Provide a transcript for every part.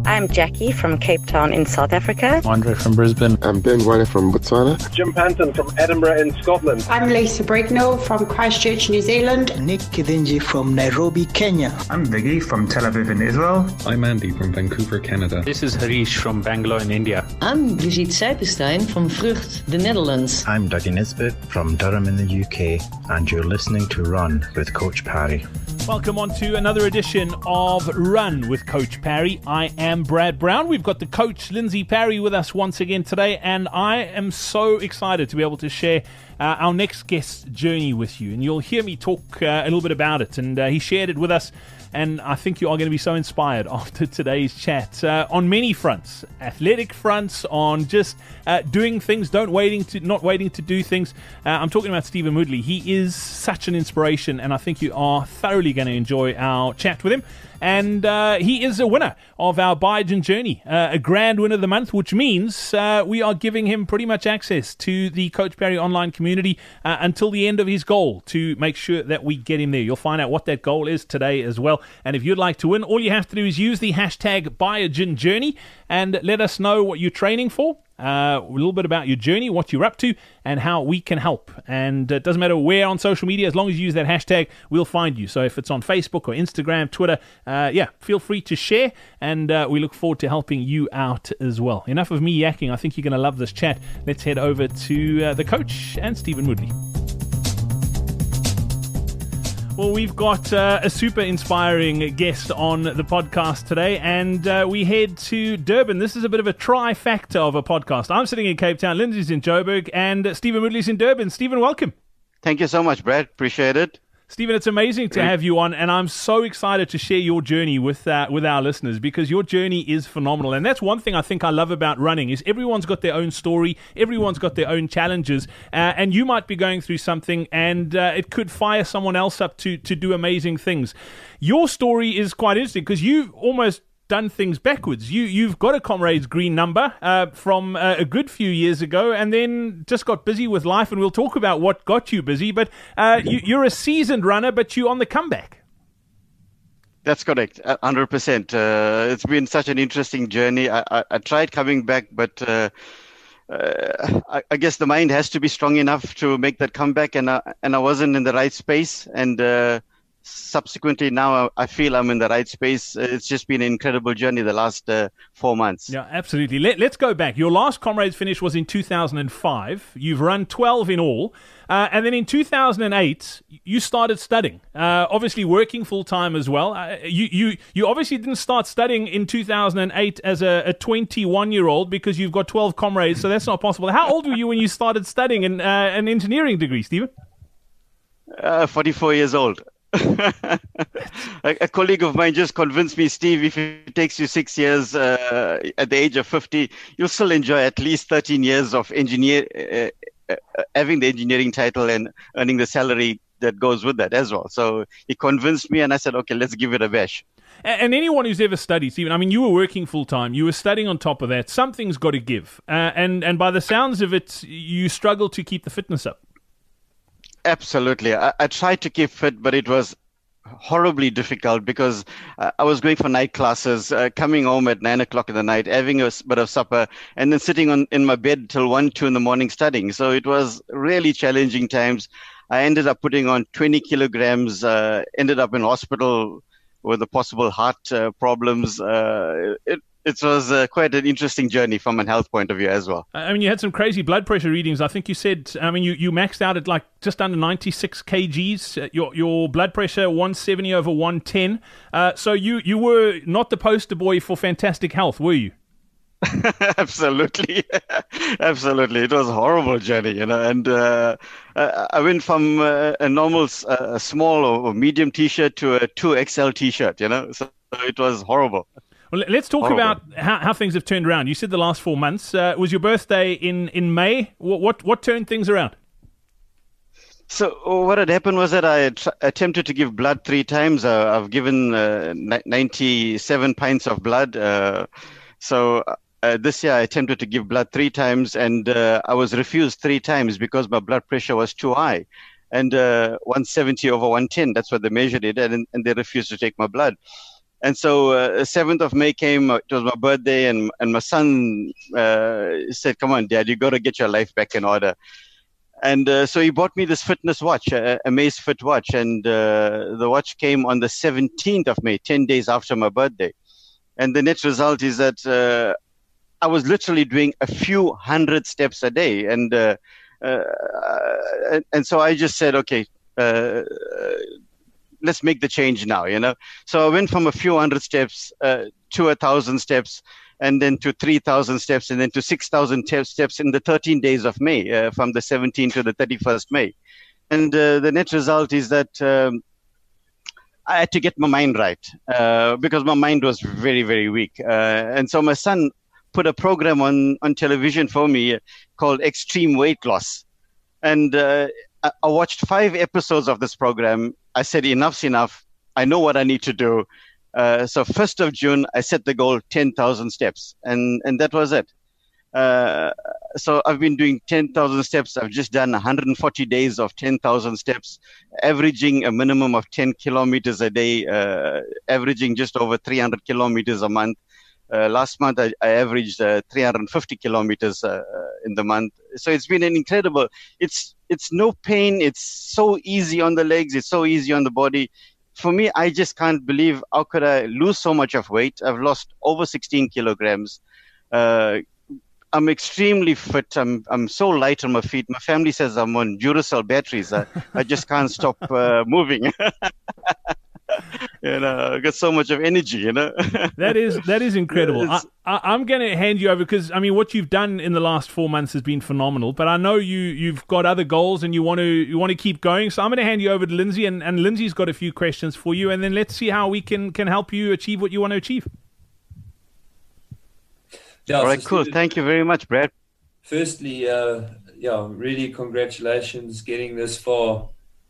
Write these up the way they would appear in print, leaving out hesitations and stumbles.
I'm Jackie from Cape Town in South Africa. Andre from Brisbane. I'm Ben Wale from Botswana. Jim Panton from Edinburgh in Scotland. I'm Lisa Brignall from Christchurch, New Zealand. Nick Kidinji from Nairobi, Kenya. I'm Viggy from Tel Aviv in Israel. I'm Andy from Vancouver, Canada. This is Harish from Bangalore in India. I'm Brigitte Seipenstein from Vrucht, the Netherlands. I'm Dougie Nisbet from Durham in the UK, and you're listening to Run with Coach Parry. Welcome on to another edition of Run with Coach Parry. I am Brad Brown. We've got the coach, Lindsay Parry, with us once again today, and I am so excited to be able to share our next guest's journey with you. And you'll hear me talk a little bit about it, and he shared it with us, and I think you are going to be so inspired after today's chat on many fronts, athletic fronts, on just doing things, not waiting to do things. I'm talking about Stephen Moodley. He is such an inspiration, and I think you are thoroughly going to enjoy our chat with him. And he is a winner of our Biogen Journey, a grand winner of the month, which means we are giving him pretty much access to the Coach Parry online community until the end of his goal to make sure that we get him there. You'll find out what that goal is today as well. And if you'd like to win, all you have to do is use the hashtag Biogen Journey and let us know what you're training for. A little bit about your journey, what you're up to, and how we can help. And it doesn't matter where on social media, as long as you use that hashtag, we'll find you. So if it's on Facebook or Instagram, Twitter, feel free to share, and we look forward to helping you out as well. Enough of me yakking. I think you're going to love this chat. Let's head over to the coach and Stephen Moodley. Well, we've got a super inspiring guest on the podcast today, and we head to Durban. This is a bit of a trifecta of a podcast. I'm sitting in Cape Town, Lindsay's in Joburg, and Stephen Moodley's in Durban. Stephen, welcome. Thank you so much, Brad. Appreciate it. Stephen, it's amazing to have you on, and I'm so excited to share your journey with our listeners, because your journey is phenomenal. And that's one thing I think I love about running, is everyone's got their own story, everyone's got their own challenges, and you might be going through something, and it could fire someone else up to do amazing things. Your story is quite interesting, because you've almost done things backwards. You've got a Comrades Green number from a good few years ago, and then just got busy with life, and we'll talk about what got you busy, but you're a seasoned runner, but you're on the comeback. That's correct, 100%. It's been such an interesting journey. I tried coming back, but I guess the mind has to be strong enough to make that comeback, and I wasn't in the right space, and subsequently now I feel I'm in the right space. It's just been an incredible journey the last 4 months. Yeah, absolutely. Let's go back. Your last Comrades finish was in 2005. You've run 12 in all. And then in 2008, you started studying, obviously working full-time as well. You obviously didn't start studying in 2008 as a 21-year-old, because you've got 12 Comrades, so that's not possible. How old were you when you started studying an engineering degree, Stephen? 44 years old. A colleague of mine just convinced me, Steve, if it takes you 6 years at the age of 50, you'll still enjoy at least 13 years of having the engineering title and earning the salary that goes with that as well. So he convinced me, and I said, okay, let's give it a bash. And anyone who's ever studied, Stephen, I mean, you were working full-time, you were studying on top of that, something's got to give. And by the sounds of it, you struggled to keep the fitness up. Absolutely. I tried to keep fit, but it was horribly difficult, because I was going for night classes, coming home at 9 o'clock in the night, having a bit of supper, and then sitting in my bed till 1, 2 in the morning studying. So it was really challenging times. I ended up putting on 20 kilograms, ended up in hospital with the possible heart problems. It was quite an interesting journey from a health point of view as well. I mean, you had some crazy blood pressure readings. I think you said, I mean, you maxed out at like just under 96 kgs. Your blood pressure 170 over 110. So you were not the poster boy for fantastic health, were you? Absolutely. Absolutely. It was a horrible journey, and I went from a normal small or medium T-shirt to a 2XL T-shirt, so it was horrible. Well, let's talk about how things have turned around. You said the last 4 months. Was your birthday in May? What turned things around? So what had happened was that I attempted to give blood 3 times. I've given 97 pints of blood. So this year I attempted to give blood 3 times, and I was refused 3 times because my blood pressure was too high. And 170 over 110, that's what they measured it, and they refused to take my blood. And so 7th of May came, it was my birthday, and my son said, come on, Dad, you got to get your life back in order. And so he bought me this fitness watch, a Amazfit watch. And the watch came on the 17th of May, 10 days after my birthday. And the net result is that I was literally doing a few hundred steps a day. And so I just said, okay, let's make the change now, So I went from a few hundred steps to 1,000 steps, and then to 3,000 steps, and then to 6,000 steps in the 13 days of May, from the 17th to the 31st May. And the net result is that I had to get my mind right because my mind was very, very weak. And so my son put a program on television for me called Extreme Weight Loss. And I watched 5 episodes of this program. I said, enough's enough. I know what I need to do. So 1st of June, I set the goal 10,000 steps. And that was it. So I've been doing 10,000 steps. I've just done 140 days of 10,000 steps, averaging a minimum of 10 kilometers a day, averaging just over 300 kilometers a month. Last month, I averaged 350 kilometers in the month. So it's been an incredible, it's no pain. It's so easy on the legs. It's so easy on the body. For me, I just can't believe how could I lose so much of weight. I've lost over 16 kilograms. I'm extremely fit. I'm so light on my feet. My family says I'm on Duracell batteries. I just can't stop moving. I got so much of energy, That is incredible. I'm going to hand you over because, what you've done in the last 4 months has been phenomenal, but I know you've got other goals and you want to keep going. So I'm going to hand you over to Lindsay, and Lindsay's got a few questions for you, and then let's see how we can help you achieve what you want to achieve. Yeah, all right, cool. Thank you very much, Brad. Firstly, really congratulations getting this far.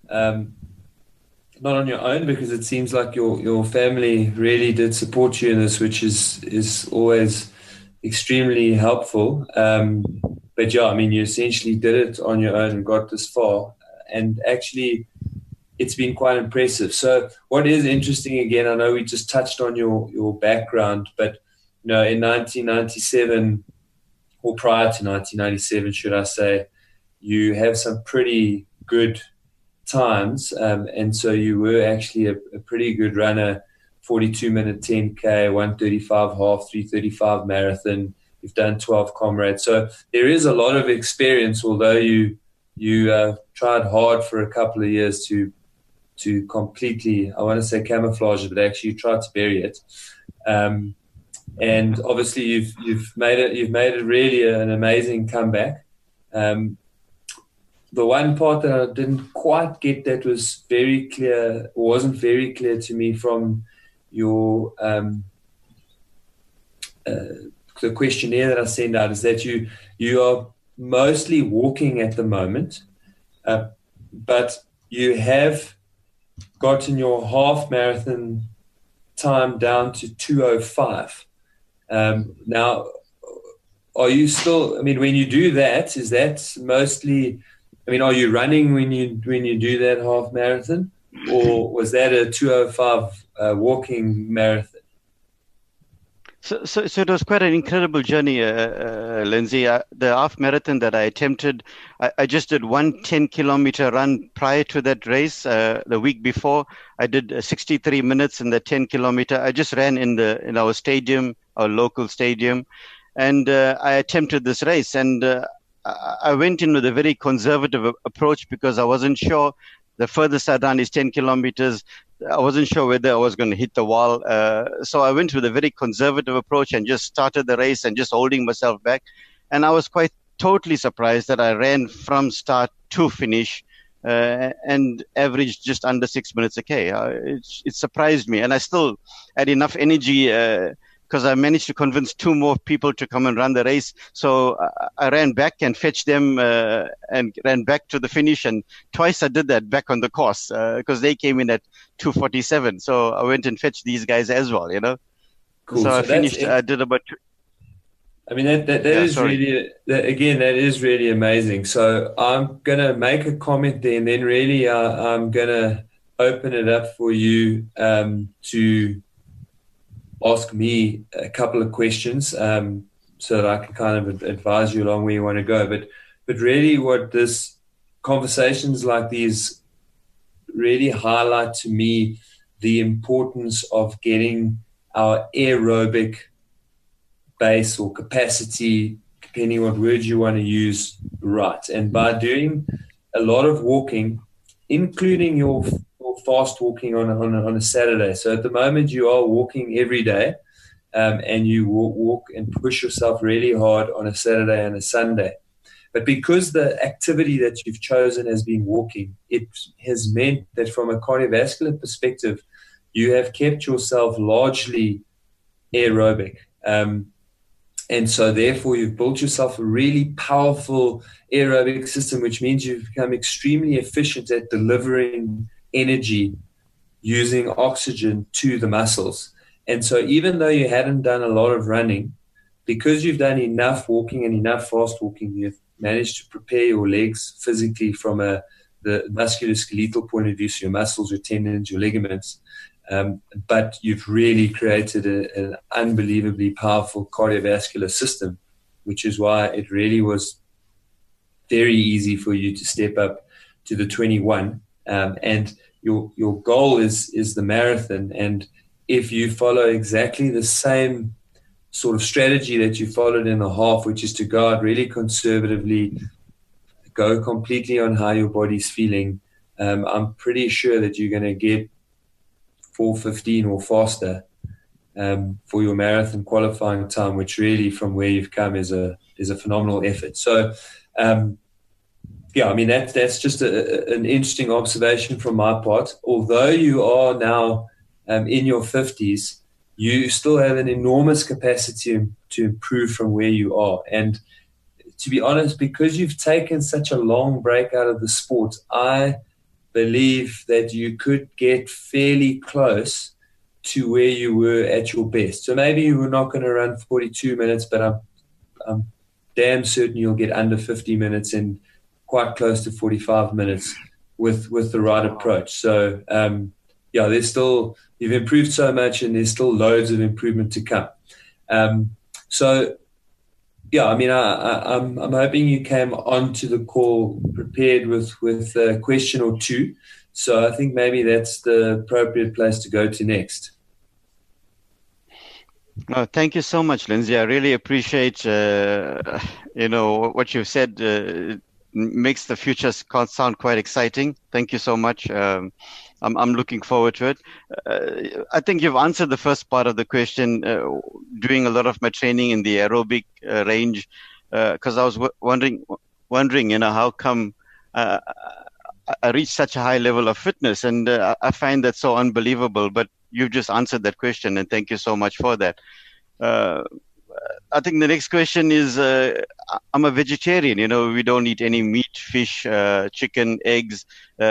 Not on your own, because it seems like your family really did support you in this, which is always extremely helpful. But you essentially did it on your own and got this far. And actually, it's been quite impressive. So what is interesting, again, I know we just touched on your background, but in 1997, or prior to 1997, should I say, you have some pretty good times, and so you were actually a pretty good runner. 42-minute 10K, 135 half, 335 marathon. You've done 12 comrades, so there is a lot of experience. Although you tried hard for a couple of years to completely, I want to say camouflage it, but actually you tried to bury it. And obviously you've made it really an amazing comeback. The one part that I didn't quite get that was very clear, or wasn't very clear to me from your the questionnaire that I sent out, is that you are mostly walking at the moment, but you have gotten your half marathon time down to 2:05. Now, are you still? When you do that, is that mostly? Are you running when you do that half marathon, or was that a 2:05 walking marathon? So it was quite an incredible journey, Lindsay. The half marathon that I attempted, I just did 1 10-kilometer run prior to that race. The week before, I did 63 minutes in the 10-kilometer. I just ran in our stadium, our local stadium, and I attempted this race. And I went in with a very conservative approach because I wasn't sure. The furthest I'd done is 10 kilometers. I wasn't sure whether I was going to hit the wall. So I went with a very conservative approach and just started the race and just holding myself back. And I was quite totally surprised that I ran from start to finish and averaged just under 6 minutes a K. It surprised me. And I still had enough energy because I managed to convince 2 more people to come and run the race. So I ran back and fetched them and ran back to the finish. And twice I did that back on the course because they came in at 2:47. So I went and fetched these guys as well, Cool. So I finished, I did about that is really, that is really amazing. So I'm going to make a comment there, and then really I'm going to open it up for you to ask me a couple of questions so that I can kind of advise you along where you want to go. But really what this conversations like these really highlight to me the importance of getting our aerobic base or capacity, depending on what word you want to use, right. And by doing a lot of walking, including your fast walking on a Saturday. So at the moment you are walking every day, and you walk and push yourself really hard on a Saturday and a Sunday. But because the activity that you've chosen has been walking, it has meant that from a cardiovascular perspective, you have kept yourself largely aerobic. And so therefore you've built yourself a really powerful aerobic system, which means you've become extremely efficient at delivering energy using oxygen to the muscles. And so even though you hadn't done a lot of running, because you've done enough walking and enough fast walking, you've managed to prepare your legs physically from the musculoskeletal point of view, so your muscles, your tendons, your ligaments. But you've really created an unbelievably powerful cardiovascular system, which is why it really was very easy for you to step up to the 21. And your goal is the marathon. And if you follow exactly the same sort of strategy that you followed in the half, which is to go out really conservatively, go completely on how your body's feeling, I'm pretty sure that you're going to get 4:15 or faster for your marathon qualifying time, which really from where you've come is a phenomenal effort. So yeah, I mean that's just an interesting observation from my part. Although you are now in your 50s, you still have an enormous capacity to improve from where you are. And to be honest, because you've taken such a long break out of the sport, I believe that you could get fairly close to where you were at your best. So maybe you were not going to run 42 minutes, but I'm damn certain you'll get under 50 minutes and quite close to 45 minutes with the right approach. So yeah, you've improved so much, and there's still loads of improvement to come. So yeah, I mean, I'm hoping you came onto the call prepared with a question or two. So I think maybe that's the appropriate place to go to next. Thank you so much, Lindsay. I really appreciate what you've said. Makes the future sound quite exciting. Thank you so much. I'm looking forward to it. I think you've answered the first part of the question, doing a lot of my training in the aerobic range, because I was wondering, how come I reached such a high level of fitness, and I find that so unbelievable. But you've just answered that question, and thank you so much for that. I think the next question is, I'm a vegetarian. We don't eat any meat, fish, chicken, eggs.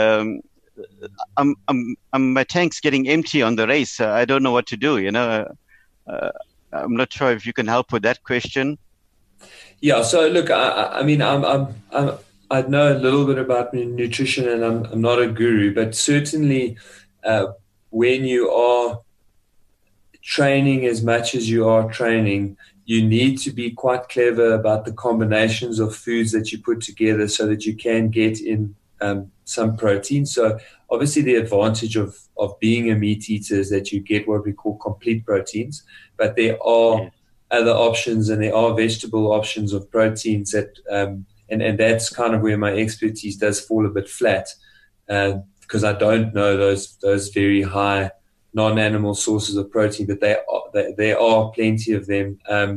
My tank's getting empty on the race. I don't know what to do. I'm not sure if you can help with that question. Yeah. So look, I mean, I know a little bit about nutrition, and I'm not a guru, but certainly when you are training as much as you are training, you need to be quite clever about the combinations of foods that you put together so that you can get in some protein. So obviously the advantage of being a meat eater is that you get what we call complete proteins, but there are other options, and there are vegetable options of proteins that and that's kind of where my expertise does fall a bit flat, because I don't know those very high non-animal sources of protein, but there are plenty of them.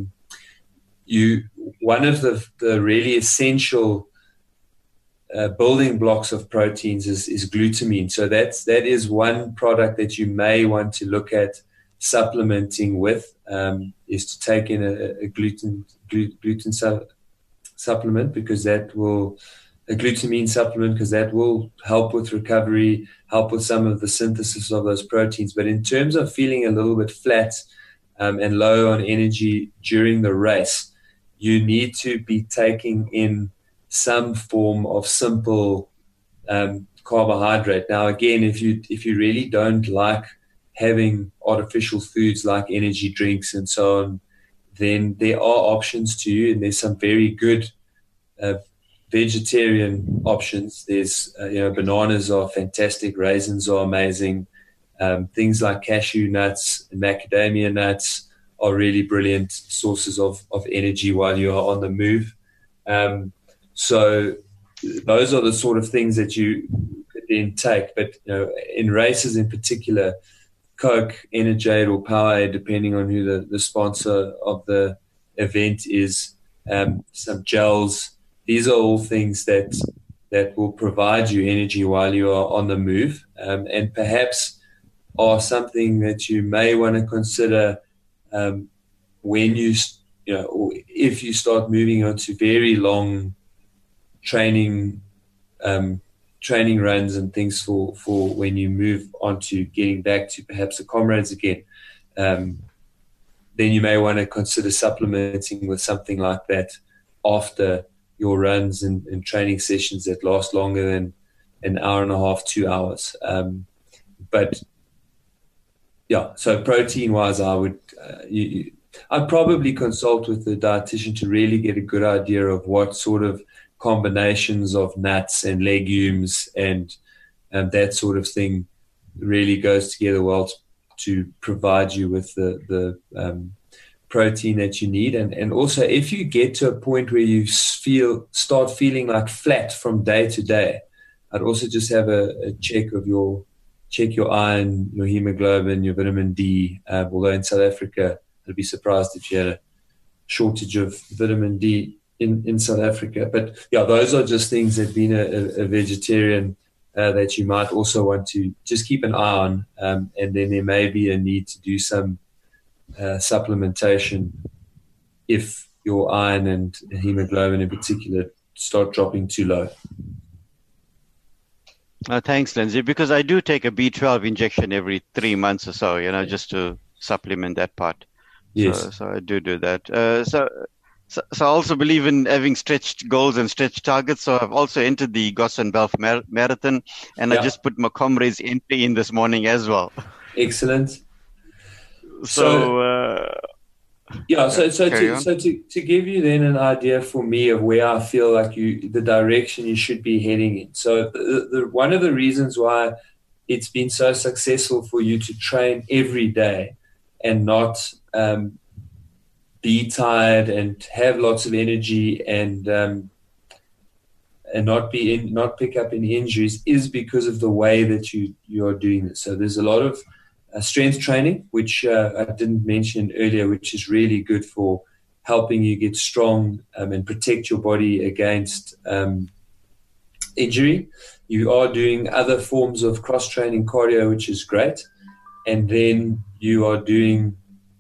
One of the really essential building blocks of proteins is glutamine. So that is one product that you may want to look at supplementing with, is to take in a gluten supplement, because that will a glutamine supplement, because that will help with recovery, help with some of the synthesis of those proteins. But in terms of feeling a little bit flat and low on energy during the race, you need to be taking in some form of simple carbohydrate. Now, again, if you really don't like having artificial foods like energy drinks and so on, then there are options to you, and there's some very good vegetarian options. There's bananas are fantastic, raisins are amazing. Things like cashew nuts and macadamia nuts are really brilliant sources of energy while you are on the move. So those are the sort of things that you could then take. But in races in particular, Coke, Energade, or Powerade, depending on who the sponsor of the event is, some gels. These are all things that will provide you energy while you are on the move, and perhaps are something that you may want to consider when or if you start moving on to very long training runs and things for when you move on to getting back to perhaps the comrades again. Then you may want to consider supplementing with something like that after your runs and training sessions that last longer than an hour and a half, 2 hours. But yeah, so protein-wise, I'd probably consult with the dietitian to really get a good idea of what sort of combinations of nuts and legumes and that sort of thing really goes together well to provide you with the protein that you need. And also, if you get to a point where you start feeling like flat from day to day, I'd also just have a check your iron, your hemoglobin, your vitamin D. Although in South Africa, I'd be surprised if you had a shortage of vitamin D in South Africa. But yeah, those are just things that being a vegetarian that you might also want to just keep an eye on. And then there may be a need to do some supplementation if your iron and hemoglobin in particular start dropping too low. Thanks, Lindsay, because I do take a B12 injection every 3 months or so, just to supplement that part. Yes. So I do that. So I also believe in having stretched goals and stretched targets. So I've also entered the Gossenbelf Marathon, and I just put my comrades entry in this morning as well. Excellent. So to give you then an idea for me of where I feel like the direction you should be heading in. So one of the reasons why it's been so successful for you to train every day and not be tired and have lots of energy and not pick up any injuries is because of the way that you are doing this. So there's a lot of strength training, which I didn't mention earlier, which is really good for helping you get strong and protect your body against injury. You are doing other forms of cross-training cardio, which is great. And then you are doing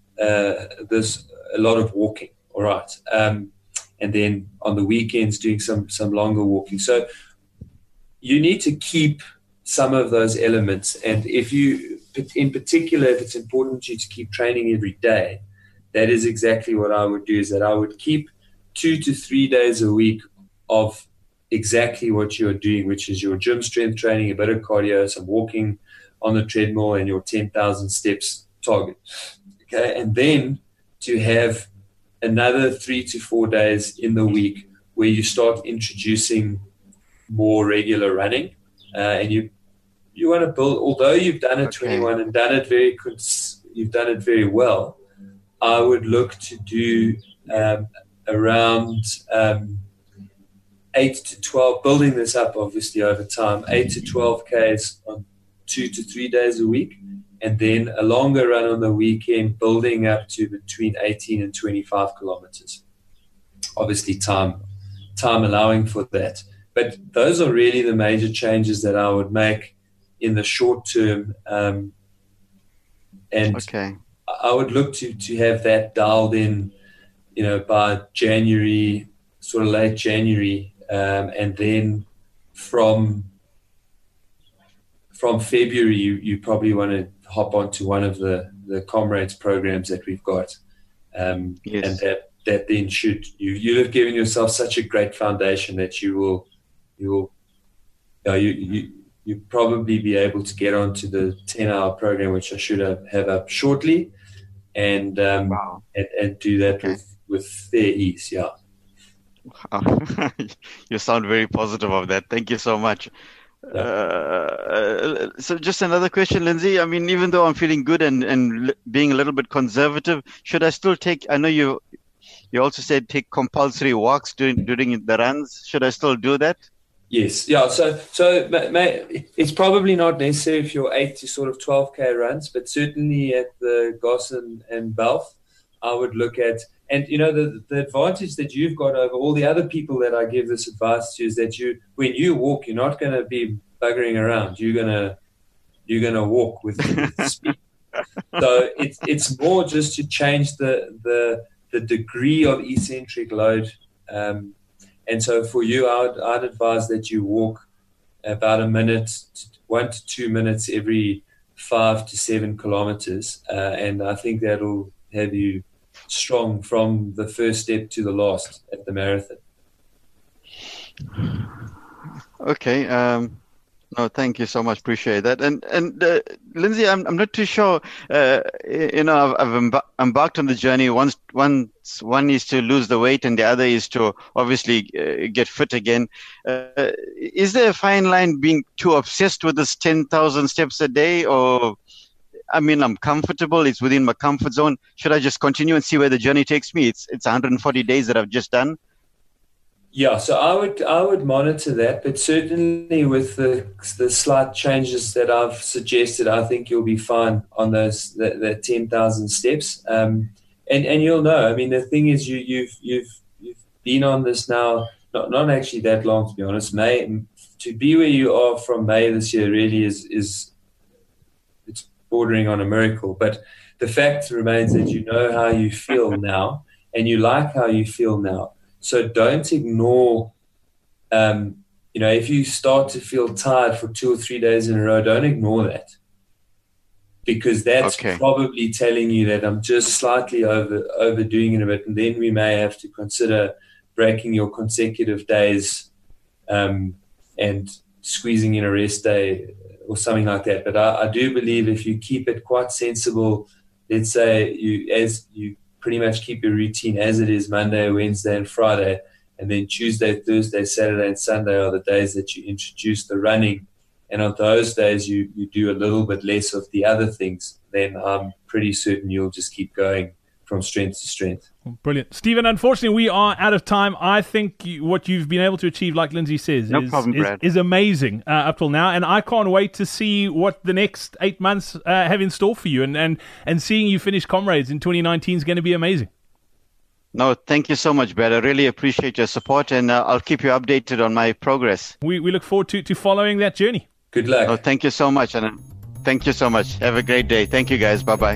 a lot of walking, all right. And then on the weekends doing some longer walking. So you need to keep some of those elements. And in particular, if it's important to you to keep training every day, that is exactly what I would do, is that I would keep 2 to 3 days a week of exactly what you're doing, which is your gym strength training, a bit of cardio, some walking on the treadmill, and your 10,000 steps target. Okay. And then to have another 3 to 4 days in the week where you start introducing more regular running, and you want to build, although you've done it 21 and you've done it very well, I would look to do around 8 to 12, building this up obviously over time, 8 to 12 Ks on 2 to 3 days a week, and then a longer run on the weekend, building up to between 18 and 25 kilometers. Obviously time allowing for that. But those are really the major changes that I would make in the short term. And I would look to have that dialed in, by January, sort of late January. And then from February, you probably want to hop onto one of the Comrades programs that we've got. And that then you'll have given yourself such a great foundation that you probably be able to get onto the 10-hour program, which I should have up shortly, and and do that with fair ease. Yeah. You sound very positive of that. Thank you so much. So just another question, Lindsay. I mean, even though I'm feeling good and being a little bit conservative, should I still take, I know you also said take compulsory walks during the runs. Should I still do that? Yes. Yeah. So it's probably not necessary for your 8 to sort of 12K runs, but certainly at the Goss and Belf, I would look at, and the advantage that you've got over all the other people that I give this advice to is that when you walk, you're not going to be buggering around. You're gonna walk with speed. So it's more just to change the degree of eccentric load. And so for you, I'd advise that you walk about 1 to 2 minutes every 5 to 7 kilometers. And I think that'll have you strong from the first step to the last at the marathon. Okay. No, thank you so much. Appreciate that. And Lindsay, I'm not too sure. I've embarked on the journey. One is to lose the weight, and the other is to obviously get fit again. Is there a fine line being too obsessed with this 10,000 steps a day, or? I mean, I'm comfortable. It's within my comfort zone. Should I just continue and see where the journey takes me? It's 140 days that I've just done. Yeah, so I would monitor that, but certainly with the slight changes that I've suggested, I think you'll be fine on that 10,000 steps. And you'll know. I mean, the thing is, you've been on this now, not actually that long, to be honest. May, to be where you are from May this year really is it's bordering on a miracle. But the fact remains that you know how you feel now, and you like how you feel now. So don't ignore, if you start to feel tired for 2 or 3 days in a row, don't ignore that. Because that's probably telling you that I'm just slightly overdoing it a bit. And then we may have to consider breaking your consecutive days and squeezing in a rest day or something like that. But I do believe if you keep it quite sensible, let's say you pretty much keep your routine as it is Monday, Wednesday, and Friday, and then Tuesday, Thursday, Saturday, and Sunday are the days that you introduce the running. And on those days, you do a little bit less of the other things, then I'm pretty certain you'll just keep going from strength to strength. Brilliant. Stephen, unfortunately, we are out of time. I think what you've been able to achieve, like Lindsay says, is amazing up till now. And I can't wait to see what the next 8 months have in store for you. And seeing you finish Comrades in 2019 is going to be amazing. No, thank you so much, Brad. I really appreciate your support, and I'll keep you updated on my progress. We look forward to following that journey. Good luck. Oh, thank you so much. And thank you so much. Have a great day. Thank you, guys. Bye-bye.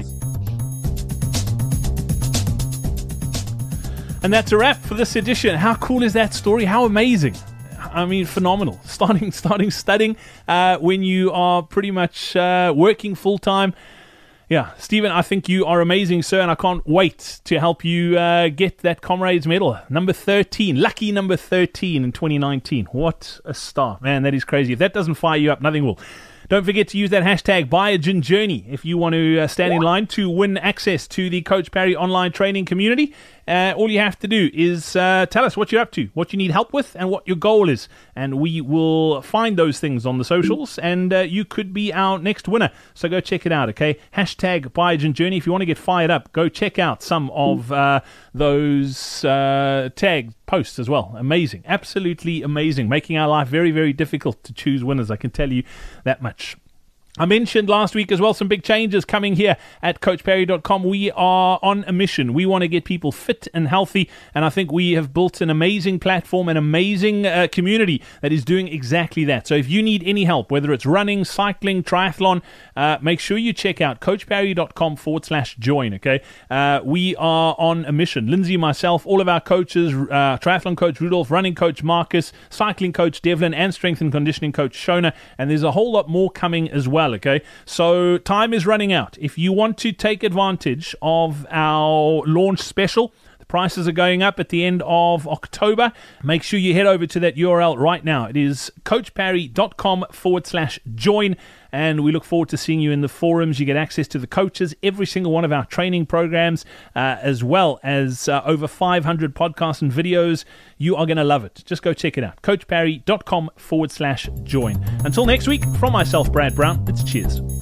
And that's a wrap for this edition. How cool is that story? How amazing. I mean, phenomenal. Starting studying when you are pretty much working full-time. Yeah, Stephen, I think you are amazing, sir, and I can't wait to help you get that Comrades medal. Number 13, lucky number 13 in 2019. What a start. Man, that is crazy. If that doesn't fire you up, nothing will. Don't forget to use that hashtag #BuyAGinJourney if you want to stand in line to win access to the Coach Parry online training community. All you have to do is tell us what you're up to, what you need help with, and what your goal is. And we will find those things on the socials, and you could be our next winner. So go check it out, okay? Hashtag #BuyAGinJourney. If you want to get fired up, go check out some of those tagged posts as well. Amazing. Absolutely amazing. Making our life very, very difficult to choose winners. I can tell you that much. I mentioned last week as well some big changes coming here at CoachParry.com. We are on a mission. We want to get people fit and healthy, and I think we have built an amazing platform, an amazing community that is doing exactly that. So if you need any help, whether it's running, cycling, triathlon, make sure you check out CoachParry.com/join, okay? We are on a mission. Lindsay, myself, all of our coaches, triathlon coach Rudolph, running coach Marcus, cycling coach Devlin, and strength and conditioning coach Shona, and there's a whole lot more coming as well. Okay, so time is running out. If you want to take advantage of our launch special, the Prices are going up at the end of October. Make sure you head over to that URL right now. It is coachparry.com/join. And we look forward to seeing you in the forums. You get access to the coaches, every single one of our training programs, as well as over 500 podcasts and videos. You are going to love it. Just go check it out. coachparry.com/join. Until next week, from myself, Brad Brown, it's cheers.